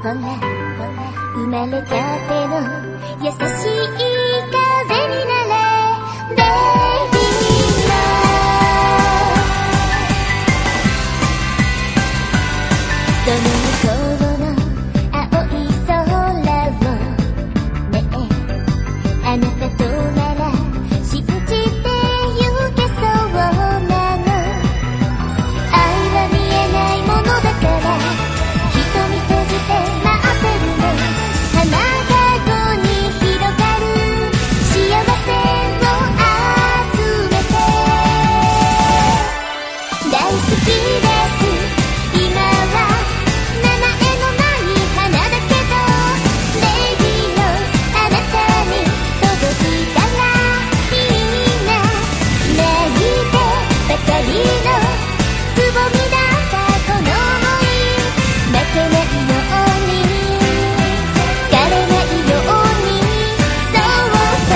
ほら生まれたての優しい風になれベイビーその向こうの青い空をねえあなたとなら信じてゆけそうなの愛は見えないものだから瞳閉じて待ってるの花籠に広がる幸せを集めて大好きです今は名前のない花だけどレディーのあなたに届いたらいいな泣いてばかりのつぼみだったこの想い負けないように枯れないようにそっと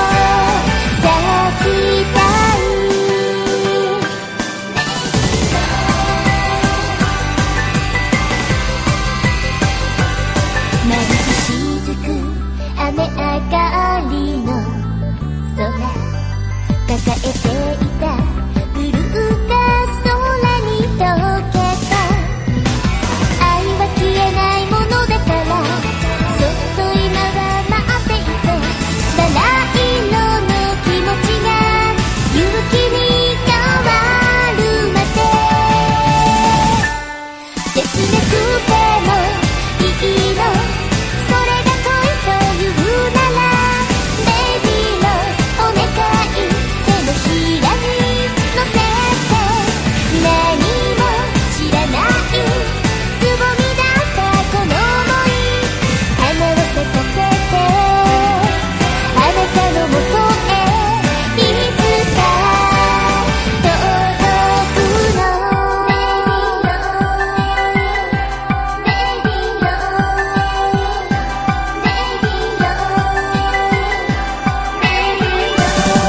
咲きたいまるで雫雨上がりの空抱えていたブルーが空に溶けた愛は消えないものだからそっと今は待っていてバラ色の気持ちが勇気に変わるまで切なくてもいいのそれが恋というならベイビーのお願い手のひらに乗せて何も知らないつぼみだったこの想い花を咲かせてあなたのもとへいつか届くのベイビーよベイビーよベイビーよ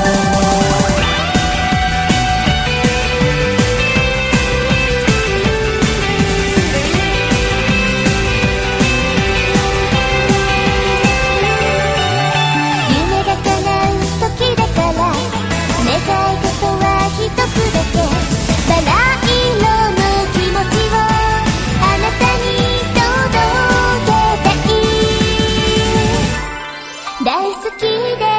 夢が叶う時だから願い事は一つだけバラ色の気持ちをあなたに届けたい大好きで